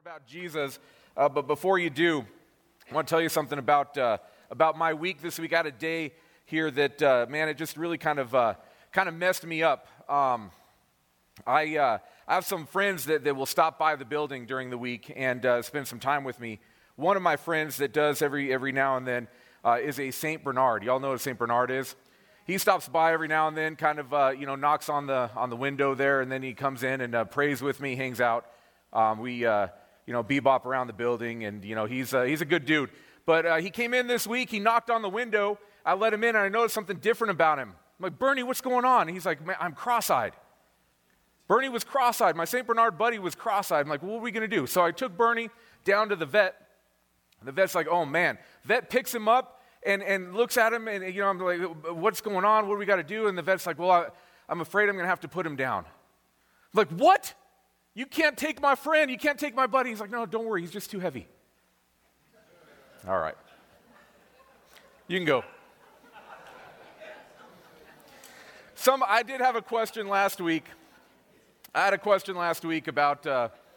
about Jesus, but before you do, I want to tell you something about my week this week. I had a day here that, man, it just really kind of messed me up. I have some friends that will stop by the building during the week and spend some time with me. One of my friends that does every now and then is a Saint Bernard. Y'all know what a Saint Bernard is? He stops by every now and then, kind of knocks on the window there, and then he comes in and prays with me, hangs out. We bebop around the building, and he's a good dude. But he came in this week. He knocked on the window. I let him in, and I noticed something different about him. I'm like, Bernie, what's going on? And he's like, man, I'm cross-eyed. Bernie was cross-eyed. My St. Bernard buddy was cross-eyed. I'm like, what are we going to do? So I took Bernie down to the vet. The vet's like, oh, man. Vet picks him up and looks at him, and I'm like, what's going on? What do we got to do? And the vet's like, well, I'm afraid I'm going to have to put him down. I'm like, what? You can't take my friend. You can't take my buddy. He's like, no, don't worry. He's just too heavy. All right. You can go. I did have a question last week. I had a question last week about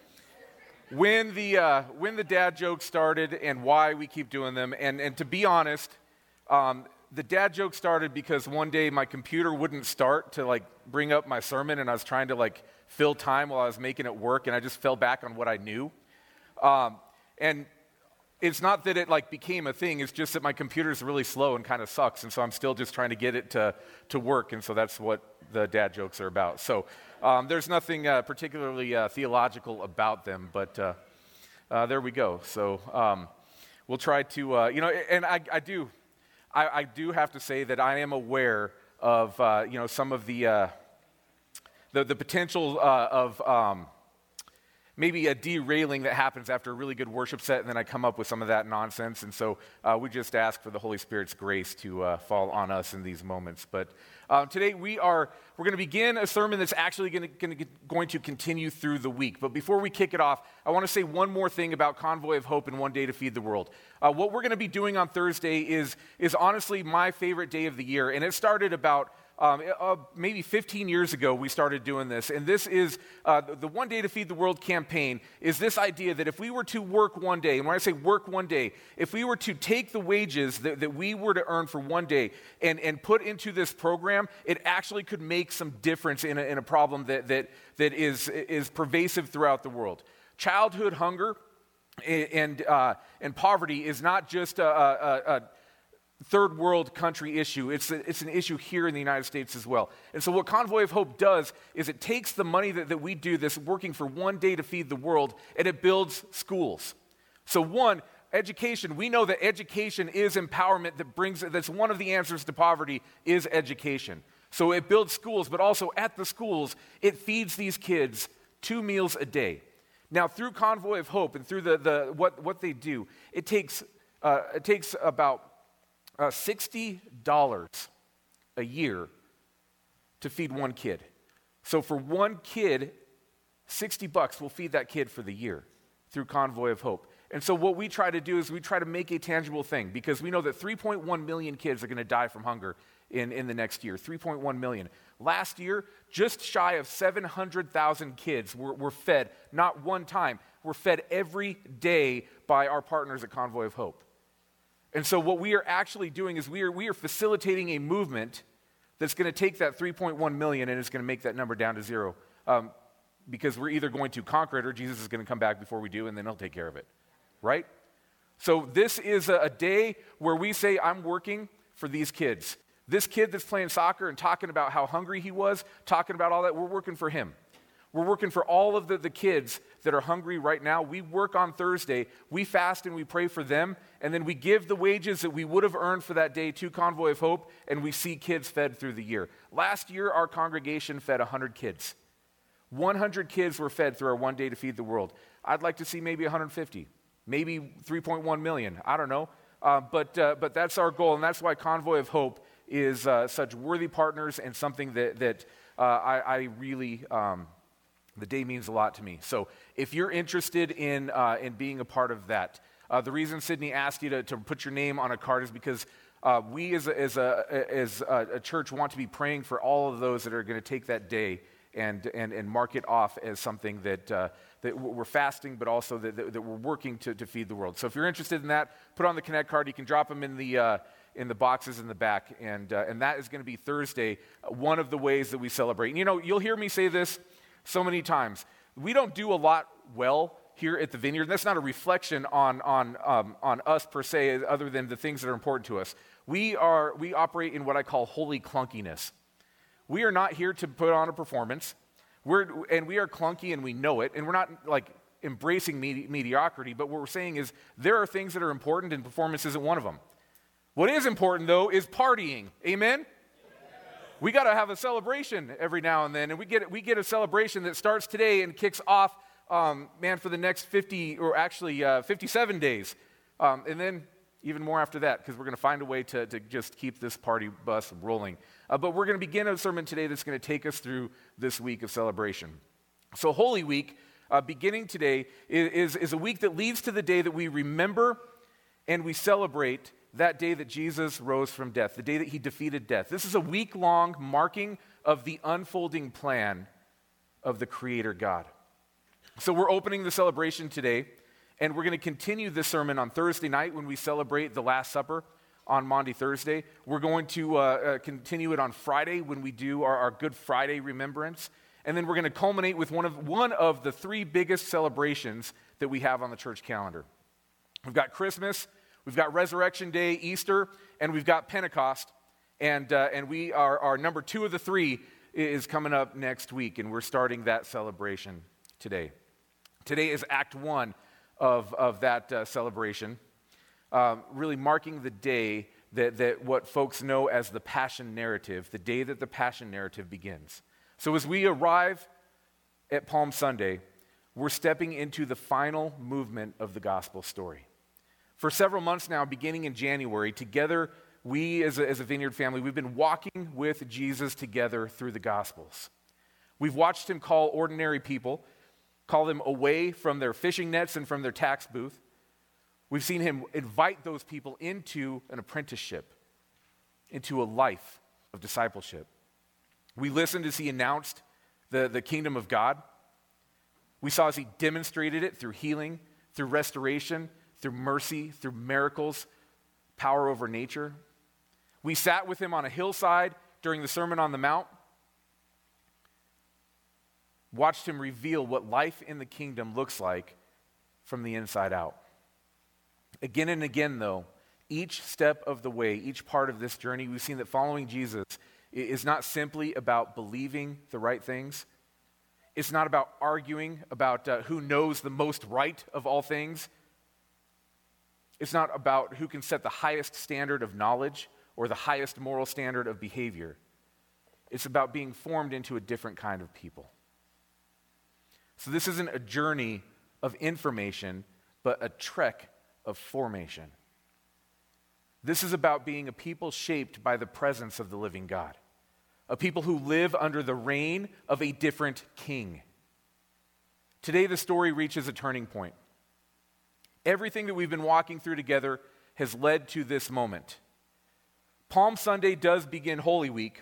when the dad jokes started and why we keep doing them. And to be honest, the dad joke started because one day my computer wouldn't start to bring up my sermon, and I was trying to fill time while I was making it work, and I just fell back on what I knew. And it's not that it became a thing, it's just that my computer is really slow and kind of sucks, and so I'm still just trying to get it to work, and so that's what the dad jokes are about. So there's nothing particularly theological about them, but there we go. So we'll try to, and I do have to say that I am aware of, some of the potential of maybe a derailing that happens after a really good worship set, and then I come up with some of that nonsense. And so we just ask for the Holy Spirit's grace to fall on us in these moments. But today we're going to begin a sermon that's actually going to continue through the week. But before we kick it off, I want to say one more thing about Convoy of Hope and One Day to Feed the World. What we're going to be doing on Thursday is honestly my favorite day of the year, and it started about maybe 15 years ago we started doing this, and this is the One Day to Feed the World campaign is this idea that if we were to work one day, and when I say work one day, if we were to take the wages that we were to earn for one day and put into this program, it actually could make some difference in a problem that is pervasive throughout the world. Childhood hunger and poverty is not just a third world country issue. It's an issue here in the United States as well. And so what Convoy of Hope does is it takes the money that we do this working for one day to feed the world, and it builds schools. So one, education. We know that education is empowerment that's one of the answers to poverty is education. So it builds schools, but also at the schools, it feeds these kids 2 meals a day. Now through Convoy of Hope and through what they do, it takes about $60 a year to feed one kid. So for one kid, $60 will feed that kid for the year through Convoy of Hope. And so what we try to do is we try to make a tangible thing, because we know that 3.1 million kids are going to die from hunger in the next year. 3.1 million. Last year, just shy of 700,000 kids were fed, not one time, were fed every day by our partners at Convoy of Hope. And so what we are actually doing is we are facilitating a movement that's going to take that 3.1 million and it's going to make that number down to zero, because we're either going to conquer it or Jesus is going to come back before we do, and then he'll take care of it, right? So this is a day where we say, I'm working for these kids. This kid that's playing soccer and talking about how hungry he was, talking about all that, we're working for him. We're working for all of the kids that are hungry right now. We work on Thursday. We fast and we pray for them. And then we give the wages that we would have earned for that day to Convoy of Hope, and we see kids fed through the year. Last year, our congregation fed 100 kids. 100 kids were fed through our One Day to Feed the World. I'd like to see maybe 150, maybe 3.1 million. I don't know. But that's our goal, and that's why Convoy of Hope is such worthy partners and something that I really... the day means a lot to me. So if you're interested in being a part of that, the reason Sydney asked you to put your name on a card is because we as a church want to be praying for all of those that are going to take that day and mark it off as something that we're fasting, but also that we're working to feed the world. So if you're interested in that, put on the Connect card. You can drop them in the boxes in the back, and that is going to be Thursday, one of the ways that we celebrate. And you'll hear me say this so many times. We don't do a lot well here at the Vineyard. And that's not a reflection on us per se, other than the things that are important to us. We operate in what I call holy clunkiness. We are not here to put on a performance. We are clunky and we know it, and we're not like embracing mediocrity, but what we're saying is there are things that are important and performance isn't one of them. What is important, though, is partying. Amen? We got to have a celebration every now and then, and we get a celebration that starts today and kicks off, for the next 57 days, and then even more after that, because we're going to find a way to just keep this party bus rolling. But we're going to begin a sermon today that's going to take us through this week of celebration. So Holy Week, beginning today, is a week that leads to the day that we remember and we celebrate that day that Jesus rose from death, the day that he defeated death. This is a week-long marking of the unfolding plan of the Creator God. So we're opening the celebration today, and we're going to continue this sermon on Thursday night when we celebrate the Last Supper on Maundy Thursday. We're going to continue it on Friday when we do our Good Friday remembrance. And then we're going to culminate with one of the three biggest celebrations that we have on the church calendar. We've got Christmas, we've got Resurrection Day, Easter, and we've got Pentecost. And we our number two of the three is coming up next week, and we're starting that celebration today. Today is Act 1 of that celebration, really marking the day that what folks know as the Passion Narrative, the day that the Passion Narrative begins. So as we arrive at Palm Sunday, we're stepping into the final movement of the gospel story. For several months now, beginning in January, together, we as a Vineyard family, we've been walking with Jesus together through the Gospels. We've watched him call ordinary people, call them away from their fishing nets and from their tax booth. We've seen him invite those people into an apprenticeship, into a life of discipleship. We listened as he announced the kingdom of God. We saw as he demonstrated it through healing, through restoration, through mercy, through miracles, power over nature. We sat with him on a hillside during the Sermon on the Mount, watched him reveal what life in the kingdom looks like from the inside out. Again and again, though, each step of the way, each part of this journey, we've seen that following Jesus is not simply about believing the right things. It's not about arguing about who knows the most right of all things. It's not about who can set the highest standard of knowledge or the highest moral standard of behavior. It's about being formed into a different kind of people. So this isn't a journey of information, but a trek of formation. This is about being a people shaped by the presence of the living God, a people who live under the reign of a different king. Today, the story reaches a turning point. Everything that we've been walking through together has led to this moment. Palm Sunday does begin Holy Week,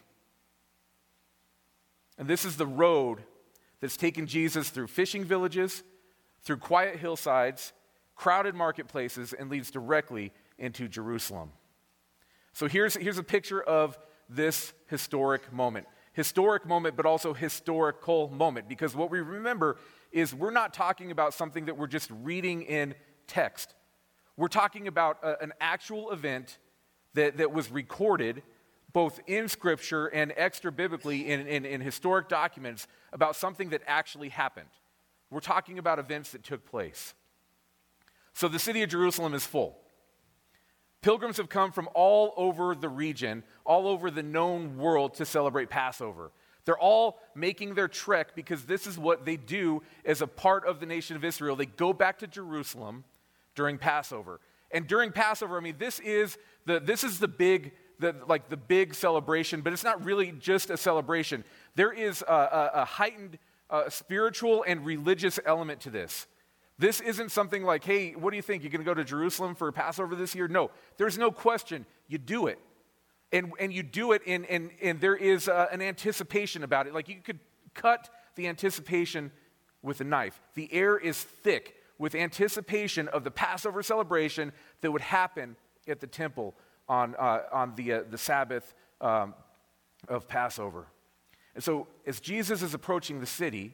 and this is the road that's taken Jesus through fishing villages, through quiet hillsides, crowded marketplaces, and leads directly into Jerusalem. So here's a picture of this historic moment. Historic moment, but also historical moment, because what we remember is we're not talking about something that we're just reading in text. We're talking about an actual event that was recorded both in Scripture and extra-biblically in historic documents about something that actually happened. We're talking about events that took place. So the city of Jerusalem is full. Pilgrims have come from all over the region, all over the known world to celebrate Passover. They're all making their trek because this is what they do as a part of the nation of Israel. They go back to Jerusalem during Passover. And during Passover, this is the big celebration, but it's not really just a celebration. There is a heightened spiritual and religious element to this. This isn't something like, hey, what do you think? You're going to go to Jerusalem for Passover this year? No, there's no question. You do it. And you do it, and there is an anticipation about it. Like you could cut the anticipation with a knife. The air is thick with anticipation of the Passover celebration that would happen at the temple on the Sabbath of Passover. And so as Jesus is approaching the city,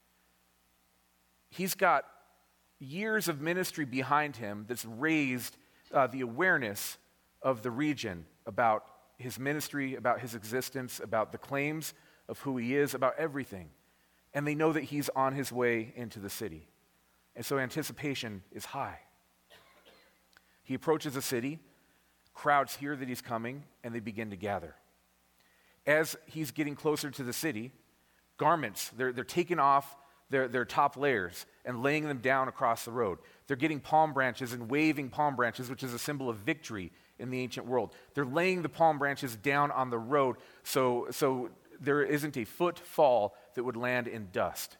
he's got years of ministry behind him that's raised the awareness of the region about his ministry, about his existence, about the claims of who he is, about everything. And they know that he's on his way into the city. And so anticipation is high. He approaches the city, crowds hear that he's coming, and they begin to gather. As he's getting closer to the city, garments, they're taking off their top layers and laying them down across the road. They're getting palm branches and waving palm branches, which is a symbol of victory in the ancient world. They're laying the palm branches down on the road so there isn't a footfall that would land in dust.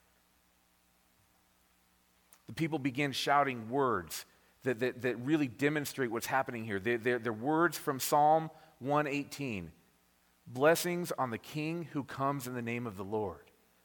The people begin shouting words that really demonstrate what's happening here. They're words from Psalm 118. Blessings on the King who comes in the name of the Lord.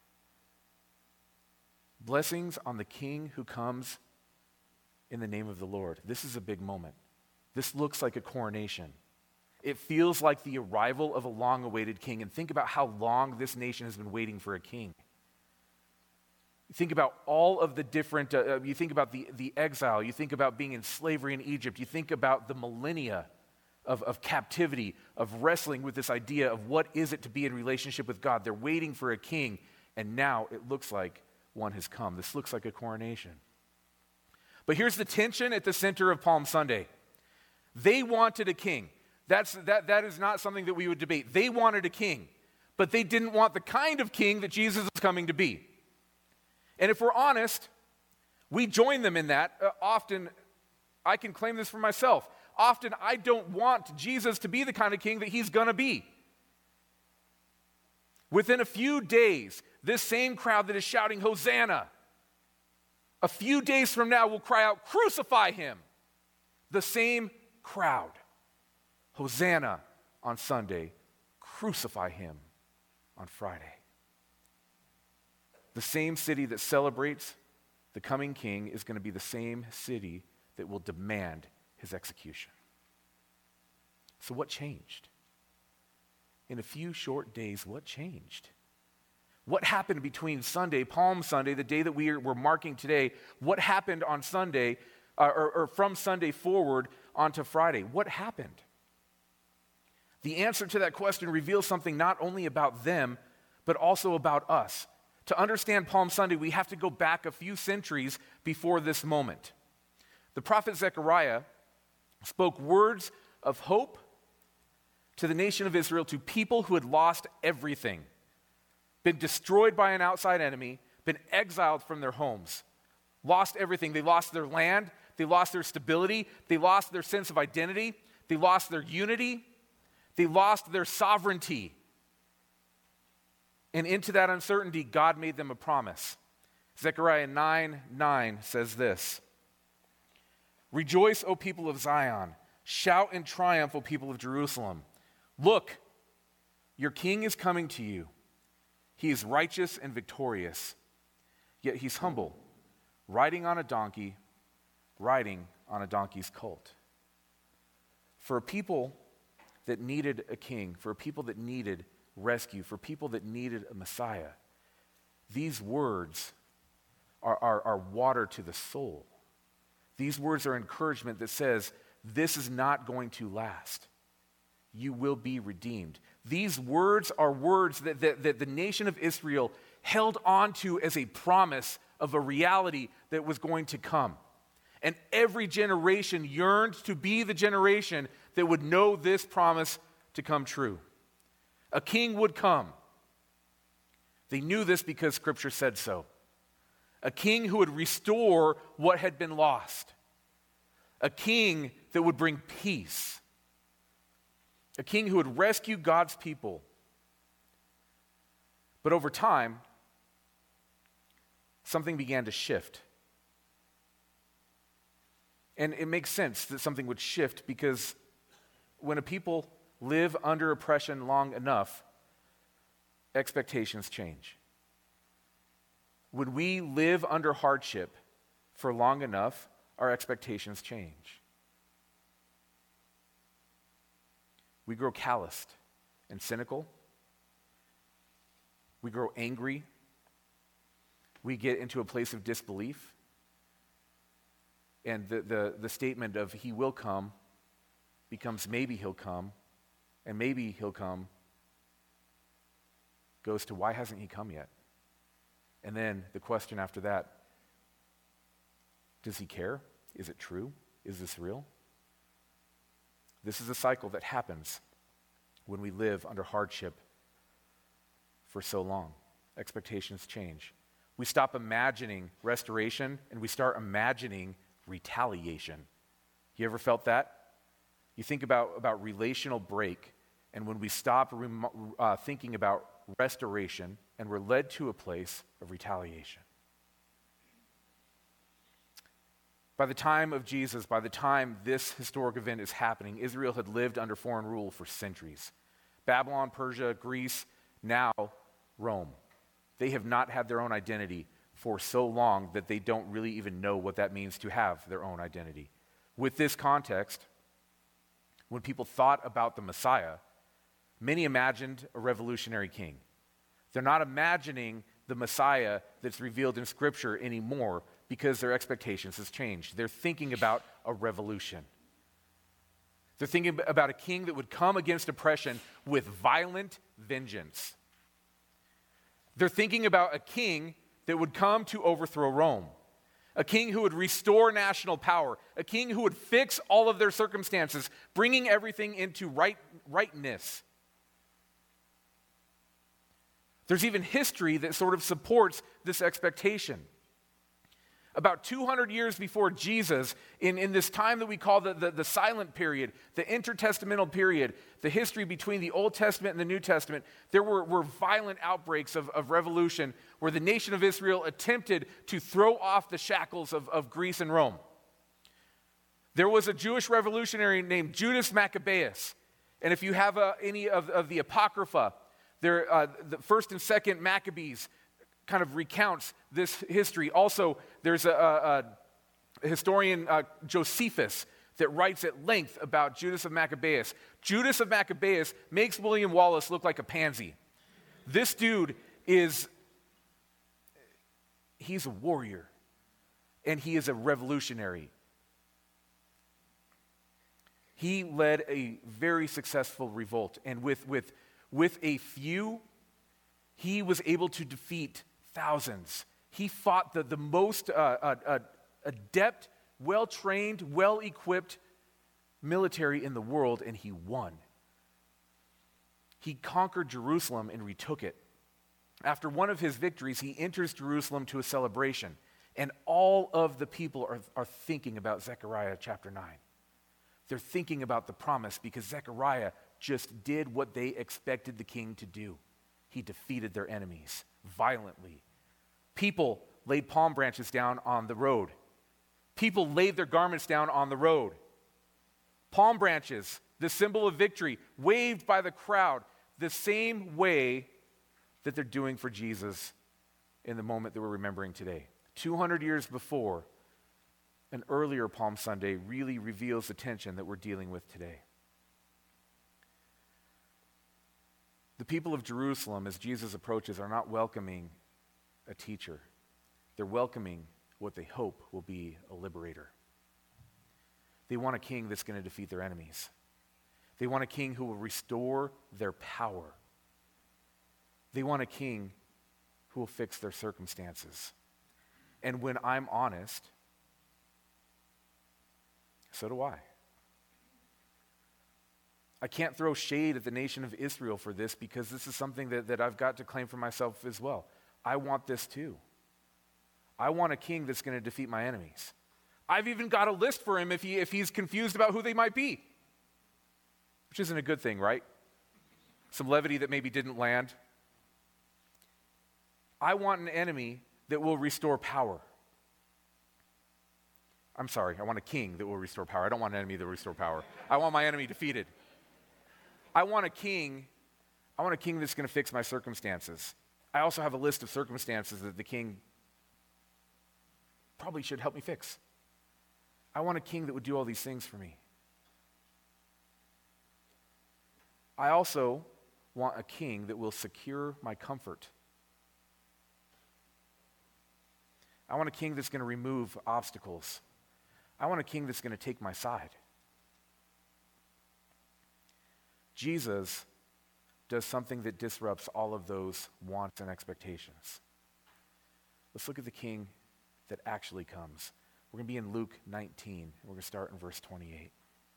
Blessings on the King who comes in the name of the Lord. This is a big moment. This looks like a coronation. It feels like the arrival of a long-awaited king. And think about how long this nation has been waiting for a king. Think about all of the different, you think about the exile, you think about being in slavery in Egypt, you think about the millennia of captivity, of wrestling with this idea of what is it to be in relationship with God. They're waiting for a king, and now it looks like one has come. This looks like a coronation. But here's the tension at the center of Palm Sunday. They wanted a king. That is not something that we would debate. They wanted a king, but they didn't want the kind of king that Jesus is coming to be. And if we're honest, we join them in that. Often, I can claim this for myself. Often, I don't want Jesus to be the kind of king that he's going to be. Within a few days, this same crowd that is shouting, Hosanna, a few days from now will cry out, crucify him. The same crowd. Hosanna on Sunday, crucify him on Friday. The same city that celebrates the coming king is going to be the same city that will demand his execution. So what changed? In a few short days, what changed? What happened between Sunday, Palm Sunday, the day that we're marking today? What happened on Sunday, or from Sunday forward onto Friday? What happened? The answer to that question reveals something not only about them, but also about us. To understand Palm Sunday, we have to go back a few centuries before this moment. The prophet Zechariah spoke words of hope to the nation of Israel, to people who had lost everything, been destroyed by an outside enemy, been exiled from their homes, lost everything. They lost their land, they lost their stability, they lost their sense of identity, they lost their unity, they lost their sovereignty. And into that uncertainty, God made them a promise. Zechariah 9:9 says this, Rejoice, O people of Zion. Shout in triumph, O people of Jerusalem. Look, your king is coming to you. He is righteous and victorious, yet he's humble, riding on a donkey, riding on a donkey's colt. For a people that needed a king, for a people that needed rescue, for people that needed a Messiah, these words are water to the soul. These words are encouragement that says, this is not going to last. You will be redeemed. These words are words that the nation of Israel held on to as a promise of a reality that was going to come. And every generation yearned to be the generation that would know this promise to come true. A king would come. They knew this because Scripture said so. A king who would restore what had been lost. A king that would bring peace. A king who would rescue God's people. But over time, something began to shift. And it makes sense that something would shift because when a people live under oppression long enough, expectations change. When we live under hardship for long enough, our expectations change. We grow calloused and cynical. We grow angry. We get into a place of disbelief. And the statement of he will come becomes maybe he'll come, and maybe he'll come goes to why hasn't he come yet? And then the question after that, does he care? Is it true? Is this real? This is a cycle that happens when we live under hardship for so long. Expectations change. We stop imagining restoration and we start imagining retaliation. You ever felt that? You think about relational break, and when we stop thinking about restoration and we're led to a place of retaliation. By the time of Jesus, by the time this historic event is happening, Israel had lived under foreign rule for centuries. Babylon, Persia, Greece, now Rome. They have not had their own identity for so long that they don't really even know what that means to have their own identity. With this context, when people thought about the Messiah, many imagined a revolutionary king. They're not imagining the Messiah that's revealed in Scripture anymore because their expectations has changed. They're thinking about a revolution. They're thinking about a king that would come against oppression with violent vengeance. They're thinking about a king that would come to overthrow Rome, a king who would restore national power, a king who would fix all of their circumstances, bringing everything into rightness. There's even history that sort of supports this expectation. About 200 years before Jesus, in this time that we call the silent period, the intertestamental period, the history between the Old Testament and the New Testament, there were violent outbreaks of revolution where the nation of Israel attempted to throw off the shackles of Greece and Rome. There was a Jewish revolutionary named Judas Maccabeus. And if you have any of the Apocrypha, the first and second Maccabees kind of recounts this history. Also, there's a historian, Josephus, that writes at length about Judas of Maccabeus. Judas of Maccabeus makes William Wallace look like a pansy. This dude he's a warrior, and he is a revolutionary. He led a very successful revolt, and with a few, he was able to defeat thousands. He fought the most adept, well-trained, well-equipped military in the world, and he won. He conquered Jerusalem and retook it. After one of his victories, he enters Jerusalem to a celebration, and all of the people are thinking about Zechariah chapter 9. They're thinking about the promise because Zechariah just did what they expected the king to do. He defeated their enemies violently. People laid palm branches down on the road. People laid their garments down on the road. Palm branches, the symbol of victory, waved by the crowd the same way that they're doing for Jesus in the moment that we're remembering today. 200 years before, an earlier Palm Sunday really reveals the tension that we're dealing with today. The people of Jerusalem, as Jesus approaches, are not welcoming a teacher. They're welcoming what they hope will be a liberator. They want a king that's going to defeat their enemies. They want a king who will restore their power. They want a king who will fix their circumstances. And when I'm honest, so do I. I can't throw shade at the nation of Israel for this because this is something that I've got to claim for myself as well. I want this too. I want a king that's going to defeat my enemies. I've even got a list for him if he's confused about who they might be, which isn't a good thing, right? Some levity that maybe didn't land. I want an enemy that will restore power. I'm sorry, I want a king that will restore power. I don't want an enemy that will restore power. I want my enemy defeated. I want a king that's going to fix my circumstances. I also have a list of circumstances that the king probably should help me fix. I want a king that would do all these things for me. I also want a king that will secure my comfort. I want a king that's going to remove obstacles. I want a king that's going to take my side. Jesus does something that disrupts all of those wants and expectations. Let's look at the king that actually comes. We're going to be in Luke 19, and we're going to start in verse 28.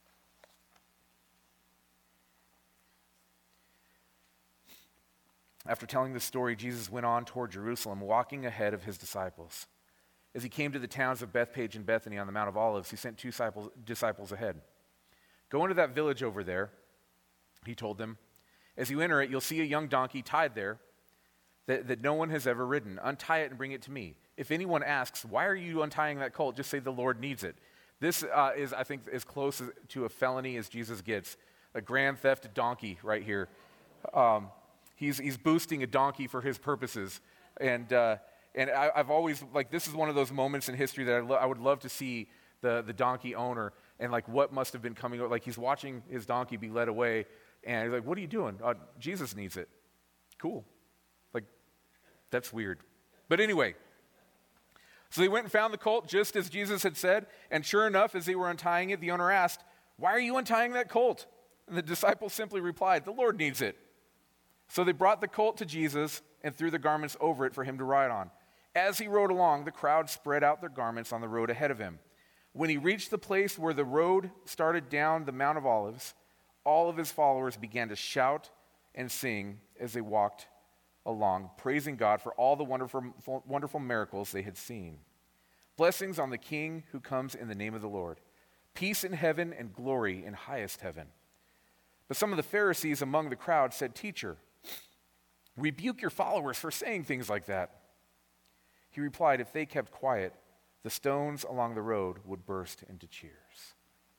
After telling this story, Jesus went on toward Jerusalem, walking ahead of his disciples. As he came to the towns of Bethpage and Bethany on the Mount of Olives, he sent two disciples ahead. Go into that village over there, he told them. As you enter it, you'll see a young donkey tied there that no one has ever ridden. Untie it and bring it to me. If anyone asks, why are you untying that colt? Just say the Lord needs it. This is, I think, as close to a felony as Jesus gets. A grand theft donkey right here. He's boosting a donkey for his purposes. And I've always, this is one of those moments in history that I would love to see the donkey owner and, what must have been coming. He's watching his donkey be led away, and he's like, what are you doing? Jesus needs it. Cool. That's weird. But anyway, so they went and found the colt just as Jesus had said, and sure enough, as they were untying it, the owner asked, why are you untying that colt? And the disciples simply replied, the Lord needs it. So they brought the colt to Jesus and threw the garments over it for him to ride on. As he rode along, the crowd spread out their garments on the road ahead of him. When he reached the place where the road started down the Mount of Olives, all of his followers began to shout and sing as they walked along, praising God for all the wonderful miracles they had seen. Blessings on the King who comes in the name of the Lord. Peace in heaven and glory in highest heaven. But some of the Pharisees among the crowd said, Teacher, rebuke your followers for saying things like that. He replied, if they kept quiet, the stones along the road would burst into cheers.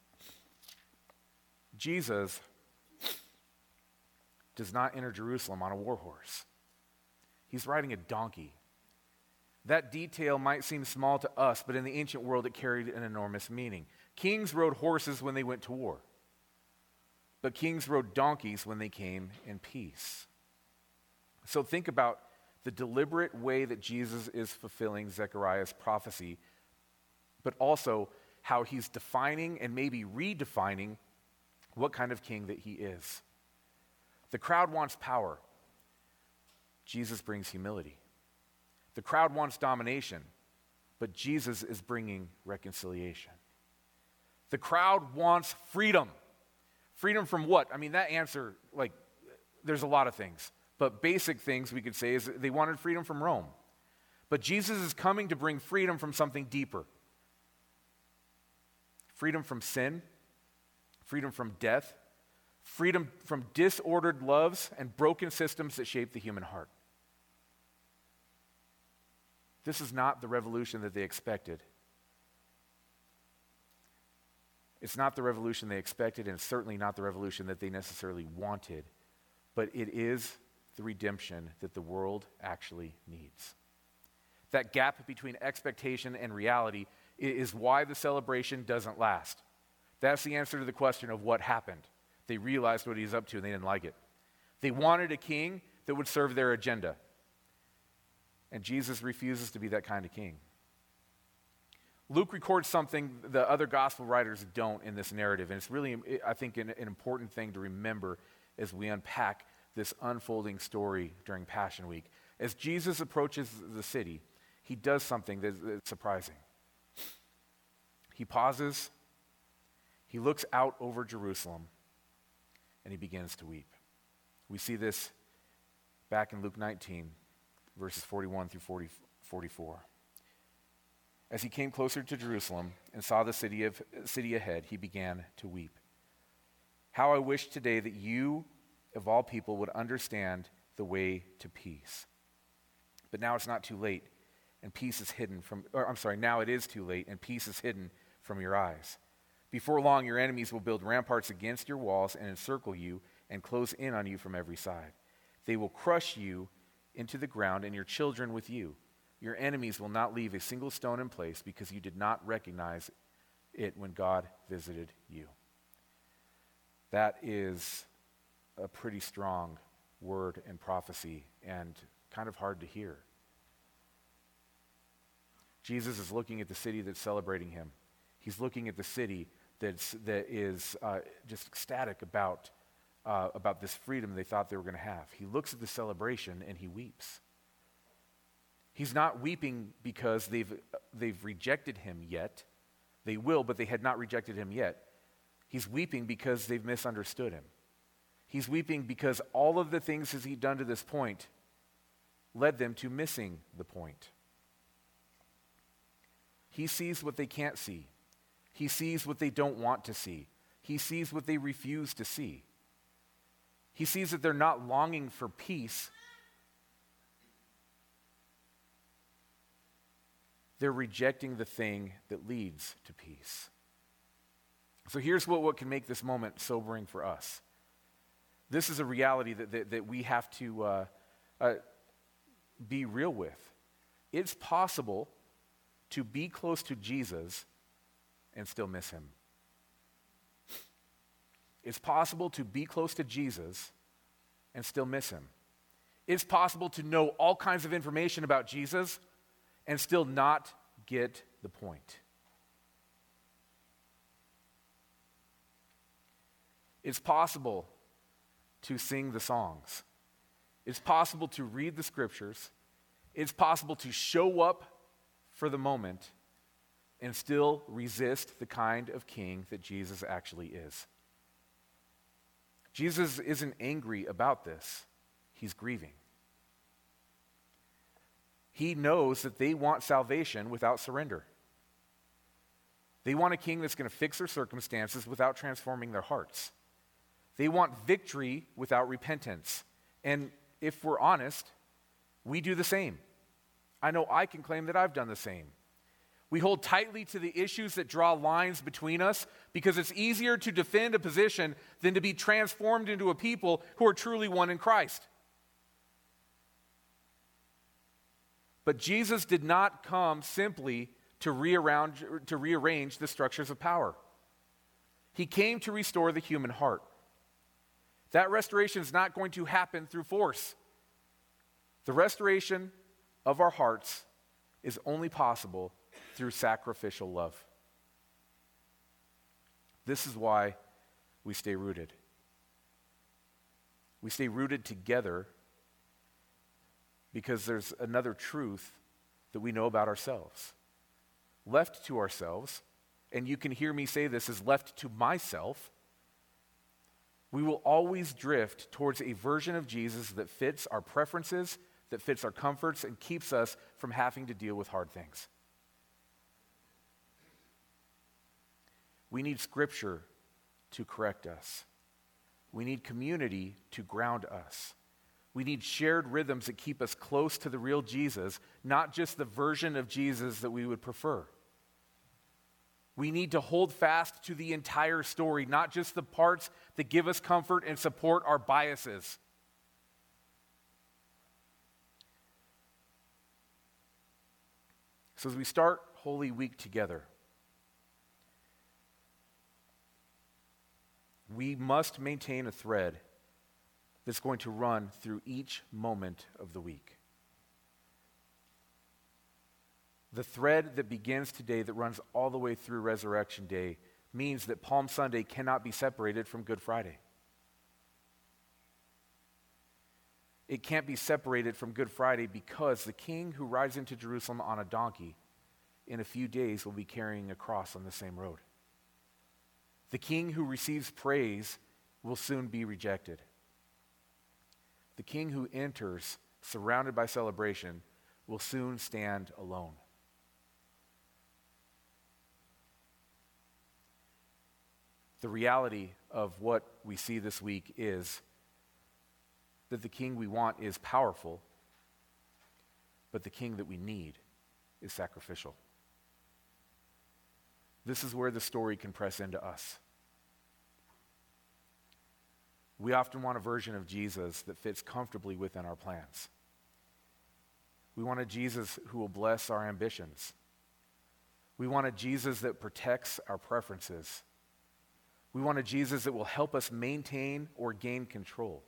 Jesus does not enter Jerusalem on a war horse. He's riding a donkey. That detail might seem small to us, but in the ancient world it carried an enormous meaning. Kings rode horses when they went to war, but kings rode donkeys when they came in peace. So think about the deliberate way that Jesus is fulfilling Zechariah's prophecy, but also how he's defining and maybe redefining what kind of king that he is. The crowd wants power. Jesus brings humility. The crowd wants domination, but Jesus is bringing reconciliation. The crowd wants freedom. Freedom from what? I mean, that answer, there's a lot of things. But basic things we could say is they wanted freedom from Rome. But Jesus is coming to bring freedom from something deeper. Freedom from sin, freedom from death, freedom from disordered loves and broken systems that shape the human heart. This is not the revolution that they expected. It's not the revolution they expected, and it's certainly not the revolution that they necessarily wanted, but it is the redemption that the world actually needs. That gap between expectation and reality is why the celebration doesn't last. That's the answer to the question of what happened. They realized what he's up to and they didn't like it. They wanted a king that would serve their agenda. And Jesus refuses to be that kind of king. Luke records something the other gospel writers don't in this narrative, and it's really, I think, an important thing to remember as we unpack this unfolding story during Passion Week. As Jesus approaches the city, he does something that's surprising. He pauses, he looks out over Jerusalem, and he begins to weep. We see this back in Luke 19, verses 41 through 44. As he came closer to Jerusalem and saw the city ahead, he began to weep. How I wish today that you, of all people, would understand the way to peace. But now it's not too late, and peace is hidden from, now it is too late, and peace is hidden from your eyes. Before long, your enemies will build ramparts against your walls and encircle you and close in on you from every side. They will crush you into the ground and your children with you. Your enemies will not leave a single stone in place because you did not recognize it when God visited you. That is a pretty strong word and prophecy and kind of hard to hear. Jesus is looking at the city that's celebrating him. He's looking at the city that is just ecstatic about this freedom they thought they were going to have. He looks at the celebration and he weeps. He's not weeping because they've rejected him yet. They will, but they had not rejected him yet. He's weeping because they've misunderstood him. He's weeping because all of the things that he'd done to this point led them to missing the point. He sees what they can't see. He sees what they don't want to see. He sees what they refuse to see. He sees that they're not longing for peace. They're rejecting the thing that leads to peace. So here's what can make this moment sobering for us. This is a reality that we have to be real with. It's possible to be close to Jesus and still miss him. It's possible to be close to Jesus and still miss him. It's possible to know all kinds of information about Jesus and still not get the point. It's possible to sing the songs. It's possible to read the scriptures. It's possible to show up for the moment and still resist the kind of king that Jesus actually is. Jesus isn't angry about this. He's grieving. He knows that they want salvation without surrender. They want a king that's going to fix their circumstances without transforming their hearts. They want victory without repentance. And if we're honest, we do the same. I know I can claim that I've done the same. We hold tightly to the issues that draw lines between us because it's easier to defend a position than to be transformed into a people who are truly one in Christ. But Jesus did not come simply to rearrange the structures of power. He came to restore the human heart. That restoration is not going to happen through force. The restoration of our hearts is only possible through sacrificial love. This is why we stay rooted. We stay rooted together because there's another truth that we know about ourselves. Left to ourselves, and you can hear me say this as left to myself, we will always drift towards a version of Jesus that fits our preferences, that fits our comforts, and keeps us from having to deal with hard things. We need Scripture to correct us. We need community to ground us. We need shared rhythms that keep us close to the real Jesus, not just the version of Jesus that we would prefer. We need to hold fast to the entire story, not just the parts that give us comfort and support our biases. So as we start Holy Week together, we must maintain a thread that's going to run through each moment of the week. The thread that begins today that runs all the way through Resurrection Day means that Palm Sunday cannot be separated from Good Friday. It can't be separated from Good Friday because the king who rides into Jerusalem on a donkey in a few days will be carrying a cross on the same road. The king who receives praise will soon be rejected. The king who enters surrounded by celebration will soon stand alone. The reality of what we see this week is that the king we want is powerful, but the king that we need is sacrificial. This is where the story can press into us. We often want a version of Jesus that fits comfortably within our plans. We want a Jesus who will bless our ambitions. We want a Jesus that protects our preferences. We want a Jesus that will help us maintain or gain control.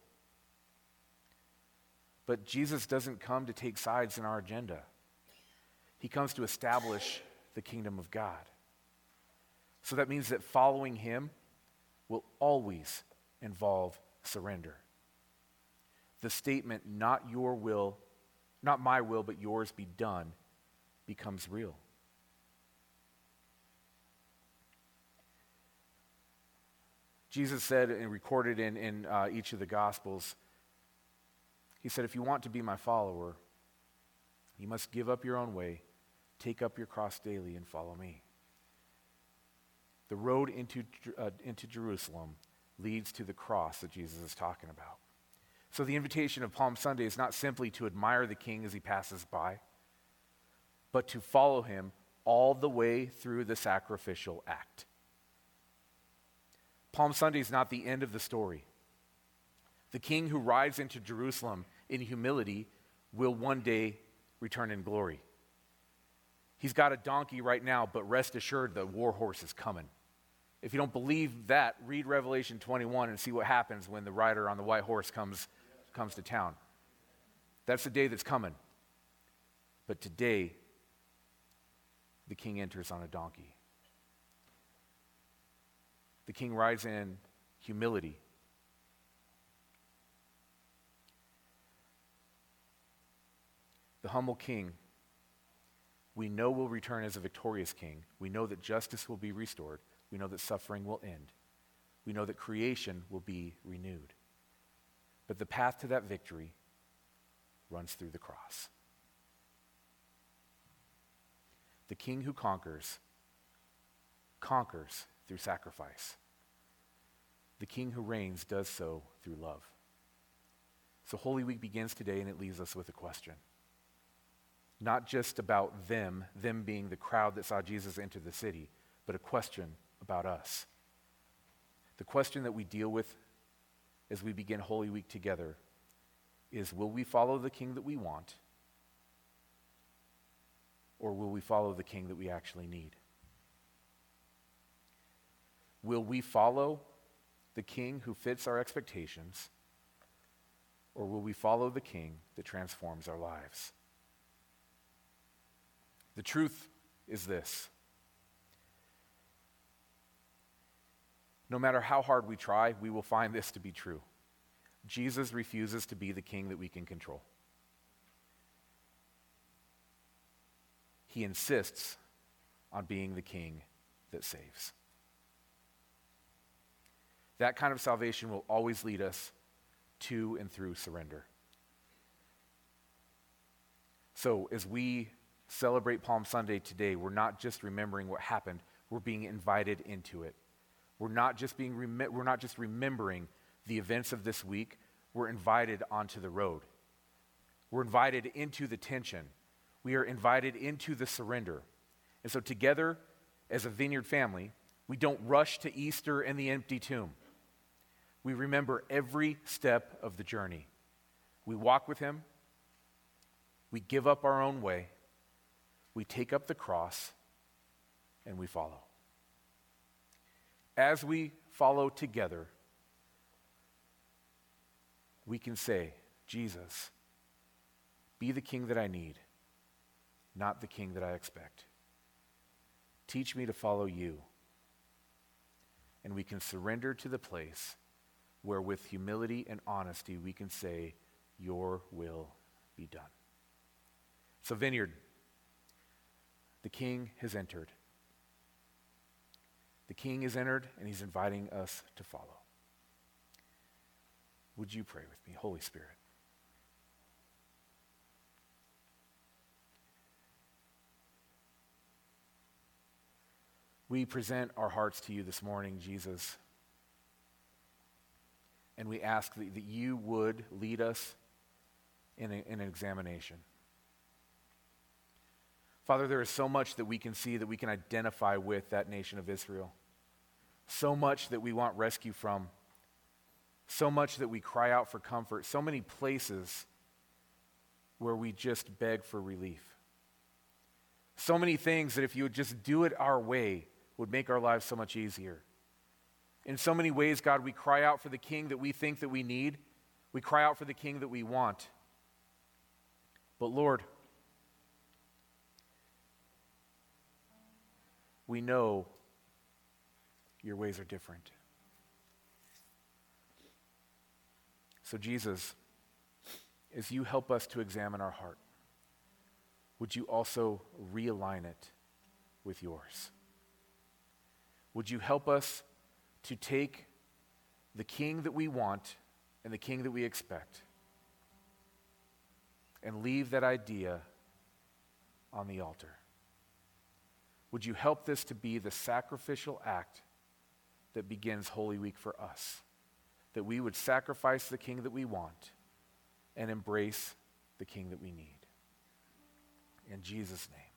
But Jesus doesn't come to take sides in our agenda. He comes to establish the kingdom of God. So that means that following him will always involve surrender. The statement, not your will, not my will, but yours be done, becomes real. Jesus said, and recorded in each of the Gospels, he said, if you want to be my follower, you must give up your own way, take up your cross daily, and follow me. The road into Jerusalem leads to the cross that Jesus is talking about. So the invitation of Palm Sunday is not simply to admire the King as he passes by, but to follow him all the way through the sacrificial act. Palm Sunday is not the end of the story. The King who rides into Jerusalem in humility will one day return in glory. He's got a donkey right now, but rest assured the war horse is coming. If you don't believe that, read Revelation 21 and see what happens when the rider on the white horse comes to town. That's the day that's coming. But today, the King enters on a donkey. The King rides in humility. The humble King, we know, will return as a victorious King. We know that justice will be restored. We know that suffering will end. We know that creation will be renewed. But the path to that victory runs through the cross. The King who conquers through sacrifice. The King who reigns does so through love. So Holy Week begins today, and it leaves us with a question. Not just about them being the crowd that saw Jesus enter the city, but a question about us. The question that we deal with as we begin Holy Week together is, will we follow the King that we want, or will we follow the King that we actually need? Will we follow the King who fits our expectations, or will we follow the King that transforms our lives? The truth is this. No matter how hard we try, we will find this to be true. Jesus refuses to be the King that we can control. He insists on being the King that saves. That kind of salvation will always lead us to and through surrender. So as we celebrate Palm Sunday today, we're not just remembering what happened, we're being invited into it. We're not just remembering the events of this week, we're invited onto the road. We're invited into the tension. We are invited into the surrender. And so together, as a Vineyard family, we don't rush to Easter and the empty tomb. We remember every step of the journey. We walk with him. We give up our own way. We take up the cross, and we follow. As we follow together, we can say, Jesus, be the King that I need, not the King that I expect. Teach me to follow you. And we can surrender to the place where with humility and honesty we can say, your will be done. So Vineyard, the King has entered. The King has entered, and he's inviting us to follow. Would you pray with me, Holy Spirit? We present our hearts to you this morning, Jesus, and we ask that you would lead us in an examination. Father, there is so much that we can see, that we can identify with that nation of Israel. So much that we want rescue from. So much that we cry out for comfort. So many places where we just beg for relief. So many things that if you would just do it our way would make our lives so much easier. In so many ways, God, we cry out for the king that we think that we need. We cry out for the king that we want. But Lord, we know your ways are different. So Jesus, as you help us to examine our heart, would you also realign it with yours? Would you help us to take the king that we want and the king that we expect and leave that idea on the altar? Would you help this to be the sacrificial act that begins Holy Week for us? That we would sacrifice the king that we want and embrace the king that we need. In Jesus' name.